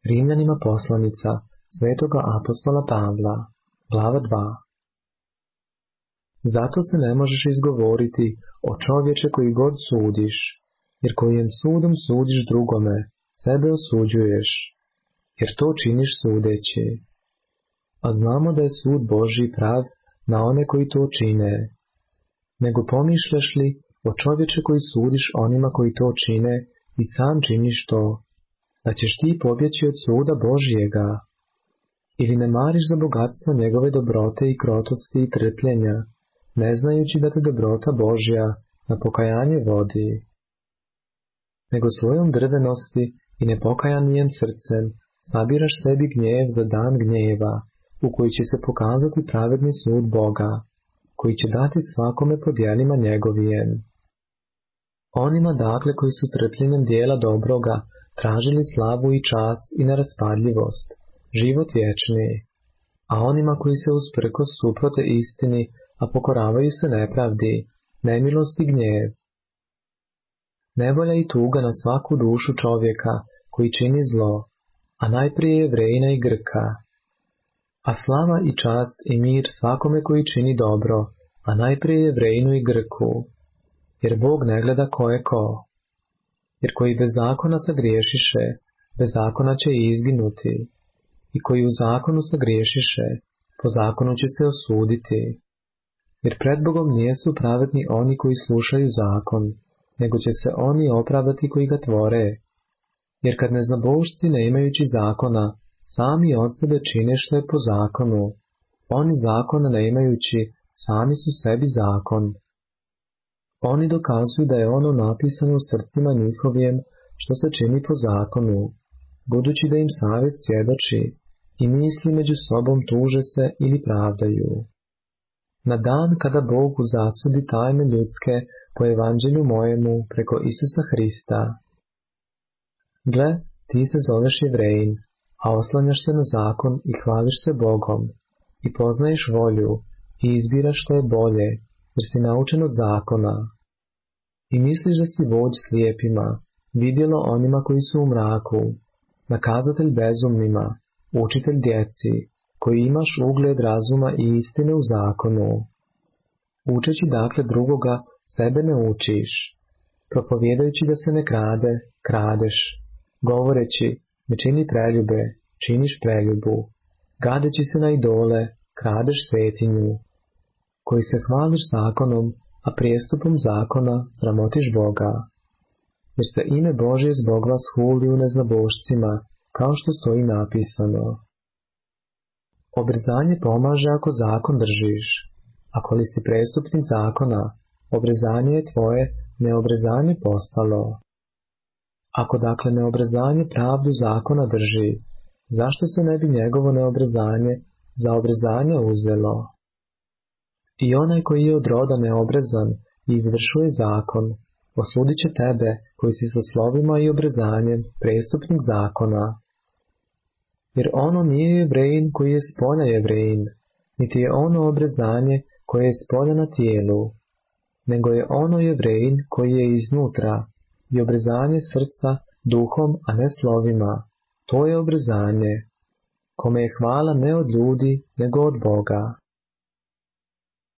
Rimljanima poslanica svetoga apostola Pavla, glava 2. Zato se ne možeš izgovoriti o čovječe koji god sudiš, jer kojim sudom sudiš drugome, sebe osuđuješ, jer to činiš sudeći. A znamo da je sud Božji prav na one koji to čine. Nego pomišljaš li o čovječe koji sudiš onima koji to čine i sam činiš to, da ćeš ti pobjeći od suda Božjega? Ili ne mariš za bogatstvo njegove dobrote i krotosti i trpljenja, ne znajući da te dobrota Božja na pokajanje vodi? Nego svojom drvenosti i nepokajanijem srcem sabiraš sebi gnjev za dan gnjeva, u koji će se pokazati pravedni sud Boga, koji će dati svakome po djelima njegovijem. Onima dakle koji su trpljenjem dijela dobroga tražili slavu i čast i neraspadljivost, život vječni, a onima koji se usprkos suprote istini, a pokoravaju se nepravdi, nemilost i gnjev. Nevolja i tuga na svaku dušu čovjeka koji čini zlo, a najprije Jevrejina i Grka. A slava i čast i mir svakome koji čini dobro, a najprije Jevrejinu i Grku, jer Bog ne gleda ko je ko. Jer koji bez zakona sagriješiše, bez zakona će i izginuti, i koji u zakonu sagriješiše, po zakonu će se osuditi. Jer pred Bogom nijesu pravedni oni koji slušaju zakon, nego će se oni opravdati koji ga tvore. Jer kad neznabošci ne imajući zakona, sami od sebe čine što je po zakonu, oni zakona ne imajući, sami su sebi zakon. Oni dokazuju da je ono napisano u srcima njihovijem što se čini po zakonu, budući da im savjest svjedoči i misli među sobom tuže se ili pravdaju. Na dan kada Bog zasudi tajne ljudske po evanđelju mojemu preko Isusa Hrista. Gle, ti se zoveš Jevrejin, a oslanjaš se na zakon i hvališ se Bogom, i poznaješ volju i izbiraš što je bolje, jer si naučen od zakona. I misliš da si vođ slijepima, vidjelo onima koji su u mraku, nakazatelj bezumnima, učitelj djeci, koji imaš ugled razuma i istine u zakonu. Učeći dakle drugoga, sebe ne učiš. Propovjedajući da se ne krade, kradeš. Govoreći, ne čini preljube, činiš preljubu. Gadeći se na idole, kradeš svetinju. Koji se hvališ zakonom, a prijestupom zakona sramotiš Boga. Jer se ime Božje zbog vas huli u neznabošcima, kao što stoji napisano. Obrezanje pomaže ako zakon držiš. Ako li si prestupnik zakona, obrezanje je tvoje neobrezanje postalo. Ako dakle neobrezanje pravdu zakona drži, zašto se ne bi njegovo neobrezanje za obrezanje uzelo? I onaj koji je od roda neobrezan i izvršuje zakon, osudit će tebe koji si sa slovima i obrezanjem prestupnik zakona. Jer ono nije Jevrejin koji je spolja Jevrejin, niti je ono obrezanje koje je spolja na tijelu, nego je ono Jevrejin koji je iznutra i obrezanje srca duhom, a ne slovima, to je obrezanje, kome je hvala ne od ljudi, nego od Boga.